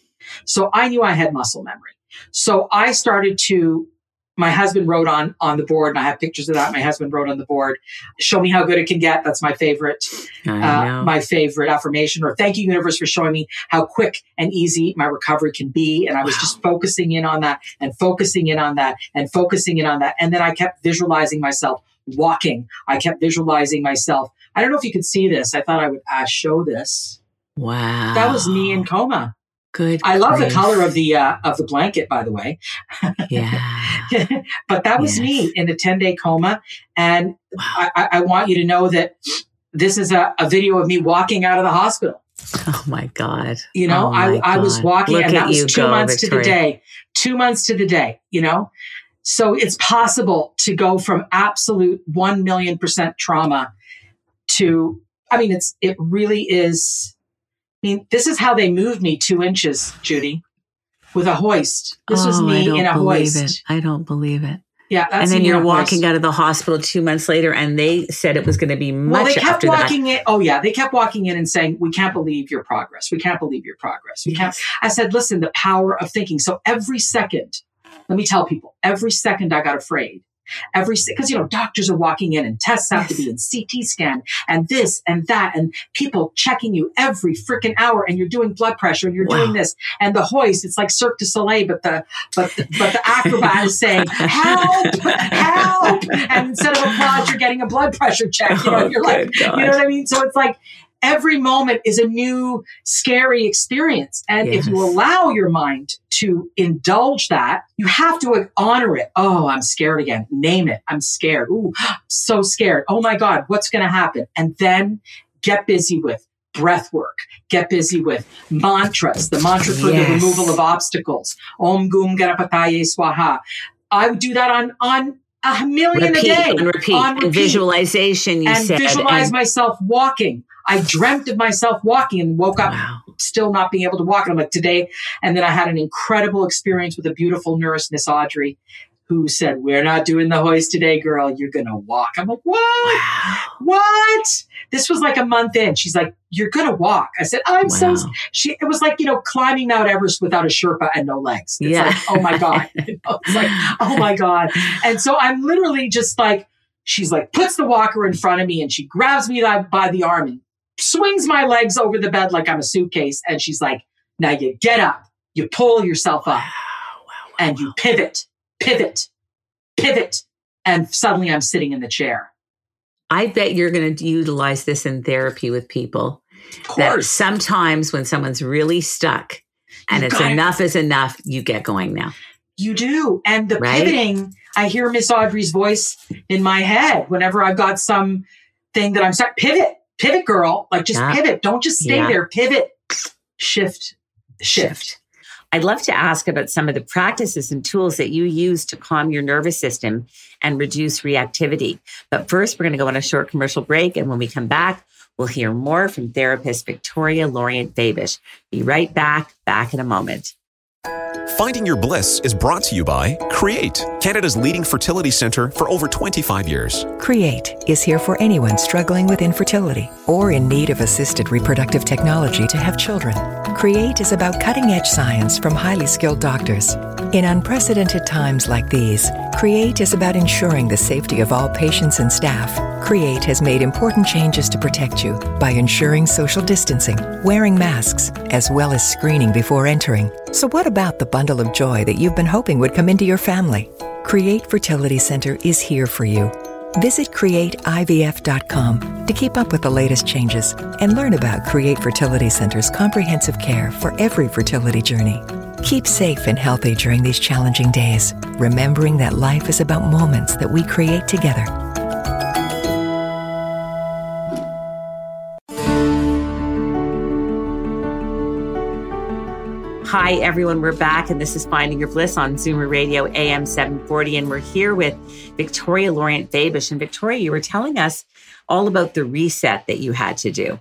So I knew I had muscle memory. So I started to, my husband wrote on, on the board, and I have pictures of that. My husband wrote on the board, show me how good it can get. That's my favorite, uh, my favorite affirmation, or thank you, universe, for showing me how quick and easy my recovery can be. And I was wow. just focusing in on that and focusing in on that and focusing in on that. And then I kept visualizing myself walking. I kept visualizing myself. I don't know if you could see this. I thought I would uh, show this. Wow. That was me in coma. Good. I love grief. the color of the uh, of the blanket, by the way. Yeah. But that was yes. me in a ten day coma, and wow. I, I want you to know that this is a, a video of me walking out of the hospital. Oh my God! You know, oh I I was walking, Look and that was two go, months Victoria. to the day. Two months to the day. You know, so it's possible to go from absolute one million percent trauma to. I mean, it's it really is. I mean, this is how they moved me two inches, Judy, with a hoist. This oh, was me in a hoist. It. I don't believe it. Yeah, that's and then me you're in a walking hoist. out of the hospital two months later, and they said it was going to be much. Well, they kept after walking that. in. Oh yeah, they kept walking in and saying, "We can't believe your progress. We can't believe your progress. We yes. can't." I said, "Listen, the power of thinking." So every second, let me tell people, every second I got afraid. Every, because, you know, doctors are walking in and tests have yes. to be in C T scan and this and that and people checking you every freaking hour and you're doing blood pressure and you're wow. doing this and the hoist. It's like Cirque du Soleil, but the, but the, but the acrobat is saying, help, help. And instead of applause, you're getting a blood pressure check. You know, oh, you're like, God. you know what I mean? So it's like, every moment is a new scary experience. And yes. if you allow your mind to indulge that, you have to honor it. Oh, I'm scared again. Name it. I'm scared. Ooh, so scared. Oh my God, what's going to happen? And then get busy with breath work. Get busy with mantras, the mantra for yes. the removal of obstacles. Om Gum Ganapataye Swaha. I would do that on, on a million repeat, a day. On repeat. On repeat. And visualization, you and said. Visualize and myself walking. I dreamt of myself walking and woke up wow. still not being able to walk. And I'm like, today. And then I had an incredible experience with a beautiful nurse, Miss Audrey, who said, we're not doing the hoist today, girl. You're going to walk. I'm like, what? Wow. What? This was like a month in. She's like, you're going to walk. I said, I'm wow. so, she, it was like, you know, climbing Mount Everest without a Sherpa and no legs. It's yeah. like, oh my God. It's like, oh my God. And so I'm literally just like, she's like, puts the walker in front of me and she grabs me by the arm and swings my legs over the bed like I'm a suitcase. And she's like, now you get up, you pull yourself up wow, wow, wow, and wow. you pivot, pivot, pivot. And suddenly I'm sitting in the chair. I bet you're going to utilize this in therapy with people Of that course. sometimes when someone's really stuck and You it's got it. enough is enough, you get going now. You do. And the Right? pivoting, I hear Miss Audrey's voice in my head whenever I've got some thing that I'm stuck. Pivot, pivot, girl. Like just Yeah. pivot. Don't just stay Yeah. there. Pivot, shift, shift. Shift. I'd love to ask about some of the practices and tools that you use to calm your nervous system and reduce reactivity. But first, we're going to go on a short commercial break. And when we come back, we'll hear more from therapist Victoria Lorient-Babish. Be right back, back in a moment. Finding Your Bliss is brought to you by Create, Canada's leading fertility centre for over twenty-five years. Create is here for anyone struggling with infertility or in need of assisted reproductive technology to have children. Create is about cutting-edge science from highly skilled doctors. In unprecedented times like these, Create is about ensuring the safety of all patients and staff. Create has made important changes to protect you by ensuring social distancing, wearing masks, as well as screening before entering. So what about the bundle of joy that you've been hoping would come into your family? Create Fertility Center is here for you. Visit create I V F dot com to keep up with the latest changes and learn about Create Fertility Center's comprehensive care for every fertility journey. Keep safe and healthy during these challenging days, remembering that life is about moments that we create together. Hi, everyone. We're back, and this is Finding Your Bliss on Zoomer Radio A M seven forty, and we're here with Victoria Lorient-Babish. And Victoria, you were telling us all about the reset that you had to do.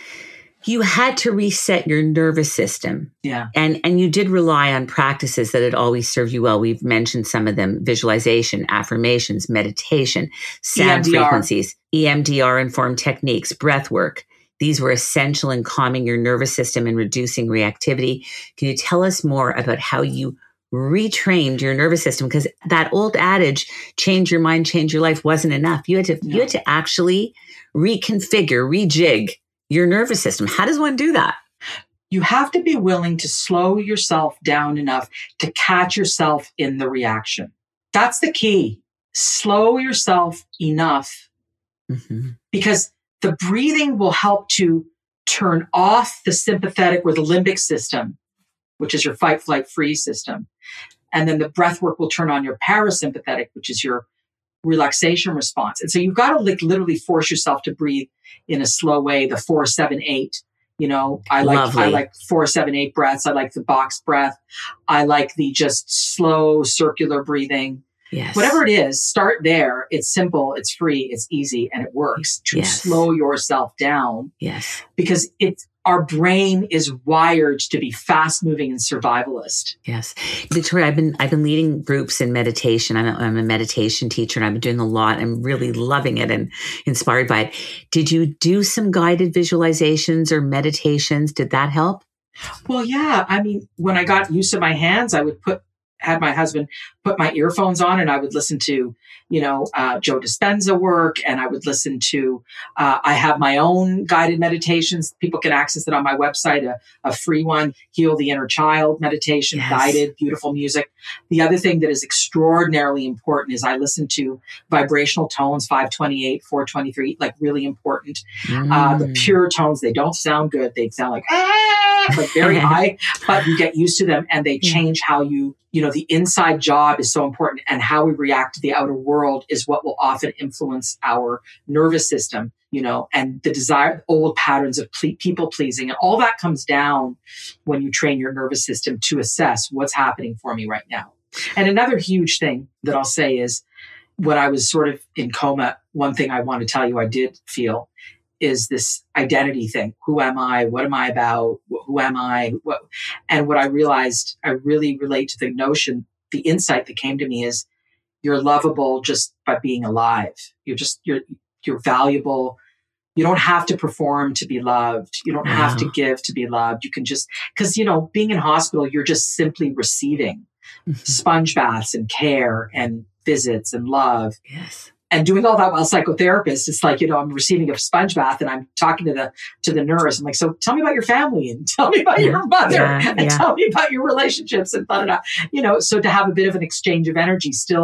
You had to reset your nervous system. Yeah. And, and you did rely on practices that had always served you well. We've mentioned some of them: visualization, affirmations, meditation, sound E M D R. frequencies, E M D R-informed techniques, breath work. These were essential in calming your nervous system and reducing reactivity. Can you tell us more about how you retrained your nervous system? Because that old adage, change your mind, change your life, wasn't enough. You had to, No. you had to actually reconfigure, rejig your nervous system. How does one do that? You have to be willing to slow yourself down enough to catch yourself in the reaction. That's the key. Slow yourself enough, Mm-hmm. because the breathing will help to turn off the sympathetic or the limbic system, which is your fight, flight, freeze system. And then the breath work will turn on your parasympathetic, which is your relaxation response. And so you've got to like literally force yourself to breathe in a slow way, the four, seven, eight. You know, I like Lovely. I like four, seven, eight breaths. I like the box breath. I like the just slow circular breathing. Yes. Whatever it is, start there. It's simple, it's free, it's easy, and it works to Yes. slow yourself down, Yes. because it's our brain is wired to be fast moving and survivalist. Yes. Victoria, I've been I've been leading groups in meditation. I'm a, I'm a meditation teacher, and I've been doing a lot. I'm really loving it and inspired by it. Did you do some guided visualizations or meditations? Did that help? Well, yeah. I mean, when I got used to my hands, I would put had my husband put my earphones on, and I would listen to, you know, uh, Joe Dispenza work, and I would listen to, uh, I have my own guided meditations. People can access it on my website, a, a free one, Heal the Inner Child meditation, Yes. guided, beautiful music. The other thing that is extraordinarily important is I listen to vibrational tones, five twenty-eight, four twenty-three, like really important. Uh, the Mm. pure tones, they don't sound good. They sound like, ah, like very high, but you get used to them, and they change how you, you know, the inside job is so important, and how we react to the outer world is what will often influence our nervous system, you know, and the desire, old patterns of ple- people pleasing, and all that comes down when you train your nervous system to assess what's happening for me right now. And another huge thing that I'll say is, when I was sort of in coma, one thing I want to tell you I did feel is this identity thing. Who am I? What am I about? Who am I? What? And what I realized, I really relate to the notion, the insight that came to me is, you're lovable just by being alive. You're just, you're, you're valuable. You don't have to perform to be loved. You don't have to Wow. give to be loved. You can just, because, you know, being in hospital, you're just simply receiving sponge baths and care and visits and love. Yes. And doing all that while psychotherapist, it's like, you know, I'm receiving a sponge bath and I'm talking to the to the nurse. I'm like, so tell me about your family, and tell me about your mother, Yeah, and yeah. tell me about your relationships, and da da da. You know, so to have a bit of an exchange of energy, still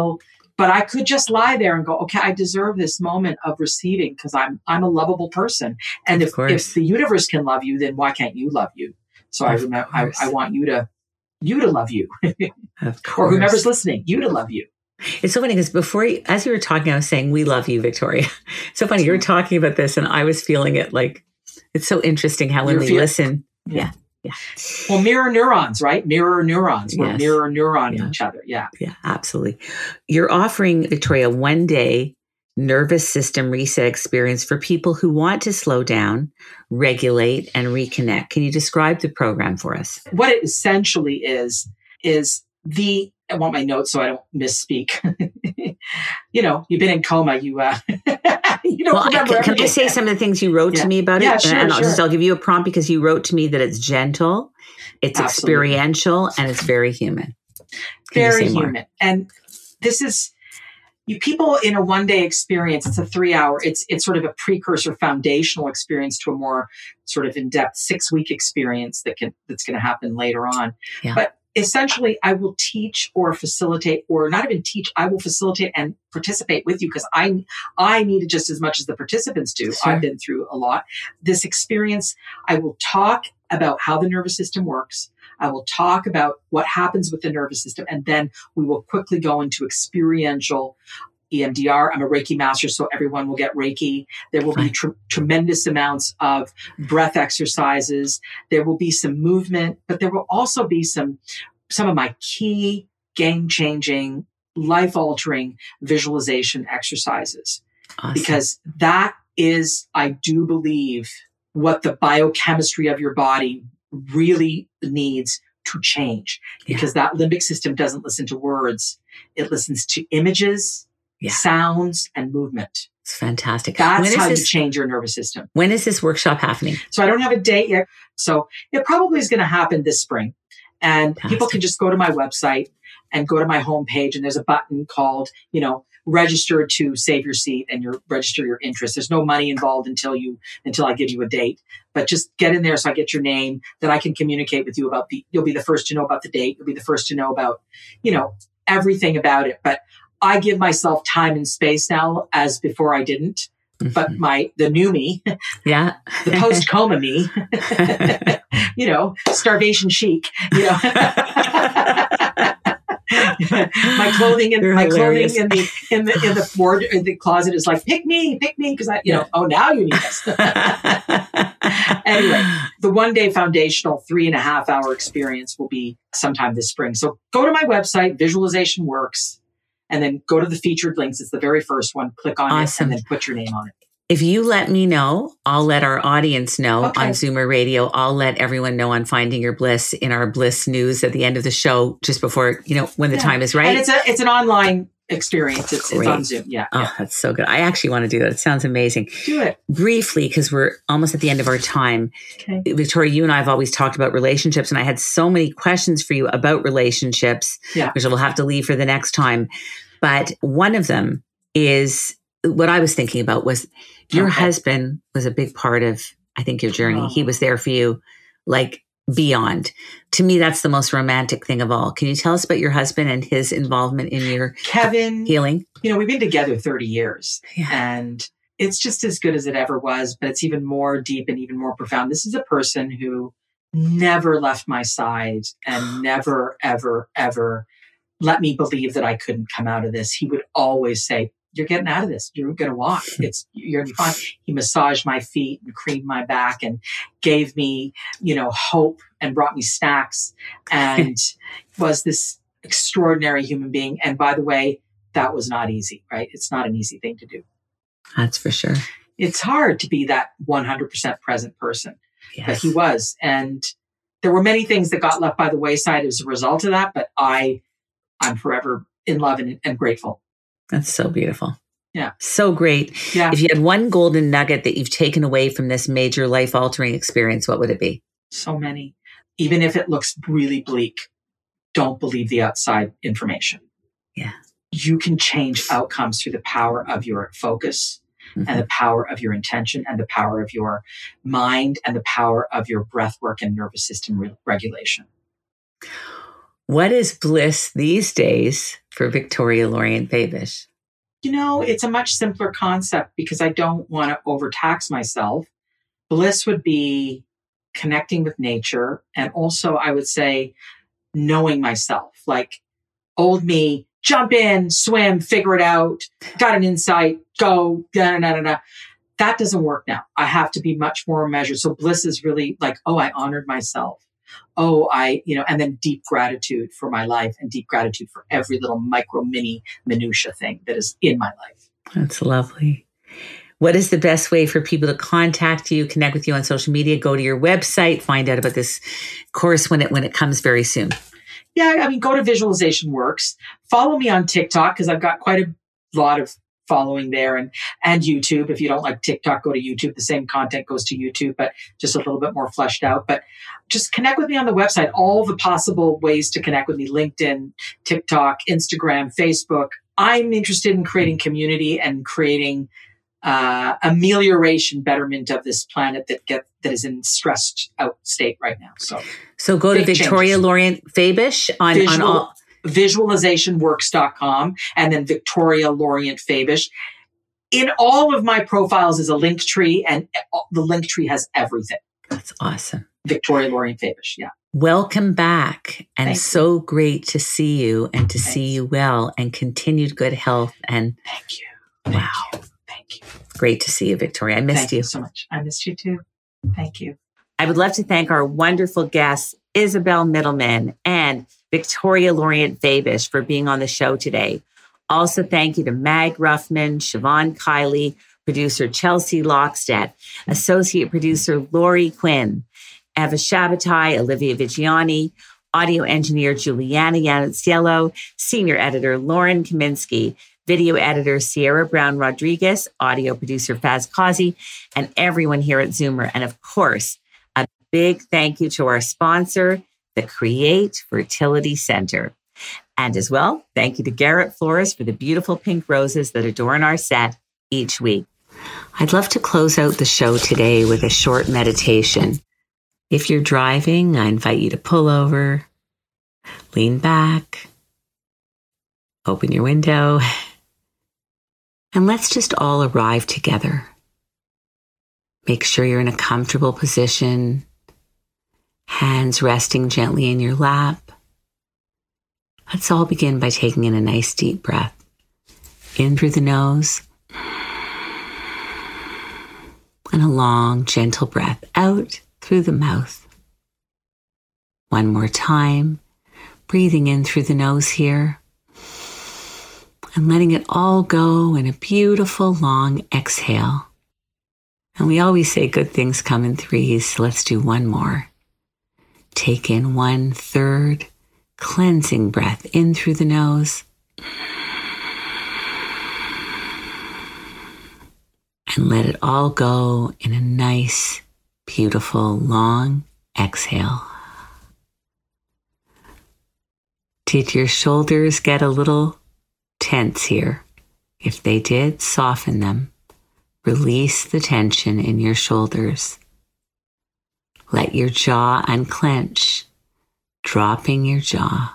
But I could just lie there and go, okay, I deserve this moment of receiving because I'm I'm a lovable person. And if, if the universe can love you, then why can't you love you? So of I remember I, I want you to you to love you. Or whomever's listening, you to love you. It's so funny because before, you, as you were talking, I was saying, we love you, Victoria. So funny. You were talking about this and I was feeling it like, it's so interesting how when You're we feel- listen. Yeah. yeah. Yeah. Well, mirror neurons, right? Mirror neurons. We're yes. mirror neuron yeah. each other. Yeah. Yeah, absolutely. You're offering, Victoria, one day nervous system reset experience for people who want to slow down, regulate, and reconnect. Can you describe the program for us? What it essentially is, is the, I want my notes so I don't misspeak. You know, you've been in coma, you, uh, you don't well, remember I, Can I say some of the things you wrote yeah. to me about yeah, it? Sure, and I'll sure. just, I'll give you a prompt because you wrote to me that it's gentle, it's Absolutely. experiential, and it's very human. Can very human. And this is, you people in a one day experience, it's a three hour, it's, it's sort of a precursor foundational experience to a more sort of in-depth six week experience that can, that's going to happen later on. Yeah. But essentially, I will teach or facilitate, or not even teach, I will facilitate and participate with you because I I need it just as much as the participants do. Sure. I've been through a lot. This experience, I will talk about how the nervous system works. I will talk about what happens with the nervous system, and then we will quickly go into experiential E M D R. I'm a Reiki master, so everyone will get Reiki. There will be tr- tremendous amounts of breath exercises. There will be some movement, but there will also be some, some of my key game-changing, life-altering visualization exercises. Awesome. Because that is, I do believe, what the biochemistry of your body really needs to change. Because yeah. that limbic system doesn't listen to words. It listens to images, yeah. sounds, and movement. It's fantastic. That's how this, you change your nervous system. When is this workshop happening? So I don't have a date yet. So it probably is going to happen this spring. And fantastic. People can just go to my website and go to my homepage, and there's a button called, you know, register to save your seat and your register your interest. There's no money involved until you, until I give you a date, but just get in there. So I get your name, then I can communicate with you about the, you'll be the first to know about the date. You'll be the first to know about, you know, everything about it. But I give myself time and space now as before I didn't, mm-hmm. but my, the new me, yeah, the post coma me, you know, starvation chic, you know, my clothing and my hilarious. clothing in the, in the, in the ward, in the closet is like, pick me, pick me. Cause I, you know, oh, now you need us. Anyway, the one day foundational three and a half hour experience will be sometime this spring. So go to my website, Visualization Works. And then go to the featured links. It's the very first one. Click on awesome. it and then put your name on it. If you let me know, I'll let our audience know okay. on Zoomer Radio. I'll let everyone know on Finding Your Bliss in our Bliss News at the end of the show, just before, you know, when the yeah. time is right. And it's a it's an online experience. It's, it's on Zoom. Yeah. Oh, yeah. That's so good. I actually want to do that. It sounds amazing. Do it. Briefly, because we're almost at the end of our time. Okay. Victoria, you and I have always talked about relationships, and I had so many questions for you about relationships, yeah. which we'll have to leave for the next time. But one of them is what I was thinking about was your okay. husband was a big part of, I think, your journey. Oh. He was there for you, like beyond. To me, that's the most romantic thing of all. Can you tell us about your husband and his involvement in your Kevin healing? You know, we've been together thirty years yeah. and it's just as good as it ever was, but it's even more deep and even more profound. This is a person who never left my side and never, ever, ever let me believe that I couldn't come out of this. He would always say, you're getting out of this. You're going to walk. It's, you're going to be fine. He massaged my feet and creamed my back and gave me, you know, hope and brought me snacks and was this extraordinary human being. And by the way, that was not easy, right? It's not an easy thing to do. That's for sure. It's hard to be that one hundred percent present person, yes. but he was. And there were many things that got left by the wayside as a result of that, but I, I'm forever in love and, and grateful. That's so beautiful. Yeah. So great. Yeah. If you had one golden nugget that you've taken away from this major life altering experience, what would it be? So many. Even if it looks really bleak, don't believe the outside information. Yeah. You can change outcomes through the power of your focus mm-hmm. and the power of your intention and the power of your mind and the power of your breath work and nervous system re- regulation. What is bliss these days for Victoria Lorient-Fabish? You know, it's a much simpler concept because I don't want to overtax myself. Bliss would be connecting with nature. And also, I would say, knowing myself. Like old me, jump in, swim, figure it out, got an insight, go, da, da, da, da. That doesn't work now. I have to be much more measured. So bliss is really like, oh, I honored myself. Oh, I, you know, and then deep gratitude for my life and deep gratitude for every little micro mini minutia thing that is in my life. That's lovely. What is the best way for people to contact you, connect with you on social media, go to your website, find out about this course when it when it comes very soon? Yeah, I mean, go to Visualization Works. Follow me on TikTok because I've got quite a lot of following there, and and YouTube. If you don't like TikTok, go to YouTube. The same content goes to YouTube, but just a little bit more fleshed out. But just connect with me on the website. All the possible ways to connect with me: LinkedIn, TikTok, Instagram, Facebook. I'm interested in creating community and creating uh, amelioration, betterment of this planet that get that is in stressed out state right now. So, so go to Victoria Lorient-Fabish on, Visual, on all. visualization works dot com and then Victoria Lorient-Fabish. In all of my profiles is a link tree, and the link tree has everything. That's awesome. Victoria Lorient-Fabish, yeah. Welcome back. And Thank so you. Great to see you and to Thanks. see you well and continued good health. And thank you. Thank wow. you. Thank you. Great to see you, Victoria. I missed Thank you. you so much. I missed you too. Thank you. I would love to thank our wonderful guests, Isabel Middleman and Victoria Lorient-Fabish, for being on the show today. Also, thank you to Mag Ruffman, Siobhan Kiley, producer Chelsea Lockstead, associate producer Lori Quinn, Eva Shabatai, Olivia Vigiani, audio engineer Juliana Yanuziello, senior editor Lauren Kaminsky, video editor Sierra Brown Rodriguez, audio producer Faz Kazi, and everyone here at Zoomer. And of course, a big thank you to our sponsor, the Create Fertility Center. And as well, thank you to Garrett Flores for the beautiful pink roses that adorn our set each week. I'd love to close out the show today with a short meditation. If you're driving, I invite you to pull over, lean back, open your window, and let's just all arrive together. Make sure you're in a comfortable position, hands resting gently in your lap. Let's all begin by taking in a nice deep breath. In through the nose, and a long, gentle breath out through the mouth. One more time, breathing in through the nose here, and letting it all go in a beautiful, long exhale. And we always say good things come in threes, so let's do one more. Take in one third, cleansing breath in through the nose. And let it all go in a nice, beautiful, long exhale. Did your shoulders get a little tense here? If they did, soften them. Release the tension in your shoulders. Let your jaw unclench, dropping your jaw.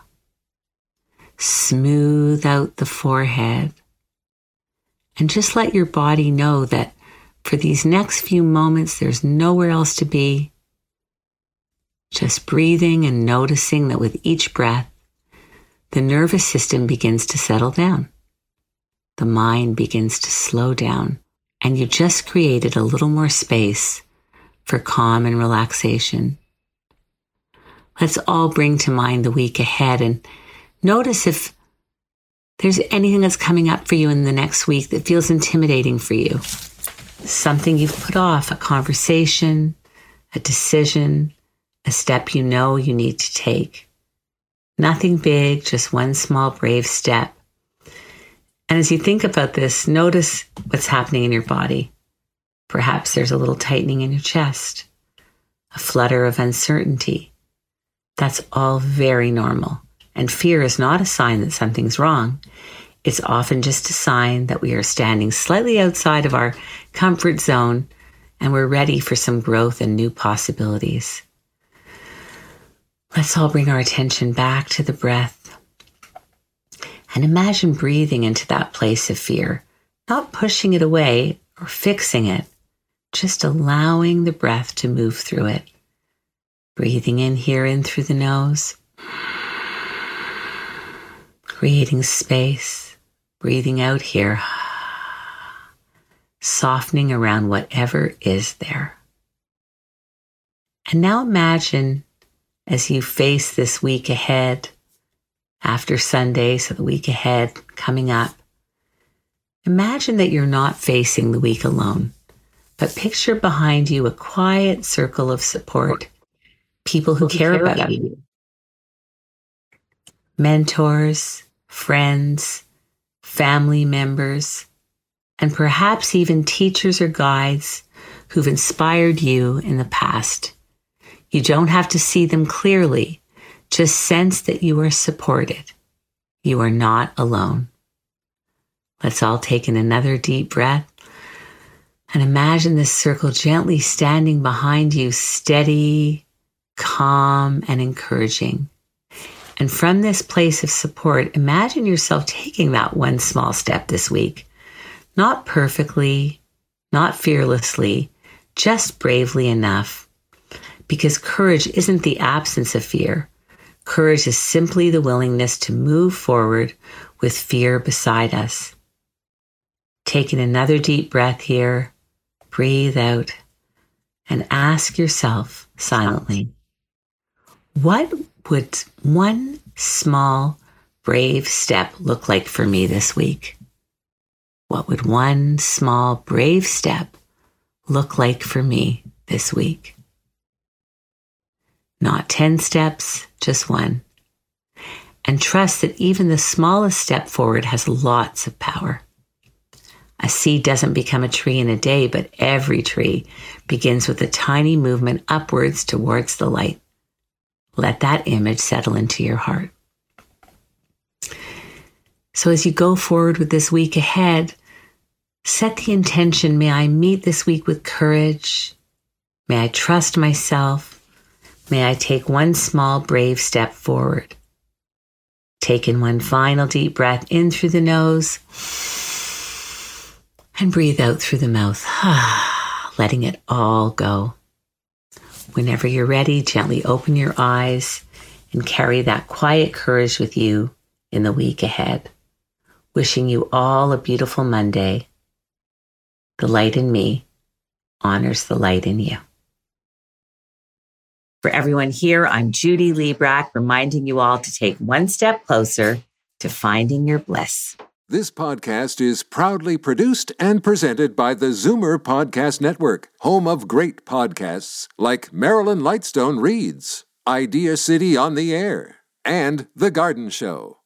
Smooth out the forehead. And just let your body know that for these next few moments, there's nowhere else to be. Just breathing and noticing that with each breath, the nervous system begins to settle down. The mind begins to slow down, and you just created a little more space for calm and relaxation. Let's all bring to mind the week ahead and notice if there's anything that's coming up for you in the next week that feels intimidating for you. Something you've put off, a conversation, a decision, a step you know you need to take. Nothing big, just one small brave step. And as you think about this, notice what's happening in your body. Perhaps there's a little tightening in your chest, a flutter of uncertainty. That's all very normal. And fear is not a sign that something's wrong. It's often just a sign that we are standing slightly outside of our comfort zone and we're ready for some growth and new possibilities. Let's all bring our attention back to the breath and imagine breathing into that place of fear, not pushing it away or fixing it, just allowing the breath to move through it. Breathing in here, in through the nose, creating space, breathing out here, softening around whatever is there. And now imagine as you face this week ahead, after Sunday, so the week ahead coming up, imagine that you're not facing the week alone, but picture behind you a quiet circle of support, people who care about you, mentors, friends, family members, and perhaps even teachers or guides who've inspired you in the past. You don't have to see them clearly, just sense that you are supported. You are not alone. Let's all take in another deep breath and imagine this circle gently standing behind you, steady, calm, and encouraging. And from this place of support, imagine yourself taking that one small step this week. Not perfectly, not fearlessly, just bravely enough. Because courage isn't the absence of fear. Courage is simply the willingness to move forward with fear beside us. Taking another deep breath here, breathe out, and ask yourself silently, what would one small, brave step look like for me this week? What would one small, brave step look like for me this week? Not ten steps, just one. And trust that even the smallest step forward has lots of power. A seed doesn't become a tree in a day, but every tree begins with a tiny movement upwards towards the light. Let that image settle into your heart. So as you go forward with this week ahead, set the intention, may I meet this week with courage? May I trust myself? May I take one small, brave step forward? Take in one final deep breath in through the nose and breathe out through the mouth, letting it all go. Whenever you're ready, gently open your eyes and carry that quiet courage with you in the week ahead. Wishing you all a beautiful Monday. The light in me honors the light in you. For everyone here, I'm Judy Librach, reminding you all to take one step closer to finding your bliss. This podcast is proudly produced and presented by the Zoomer Podcast Network, home of great podcasts like Marilyn Lightstone Reads, Idea City on the Air, and The Garden Show.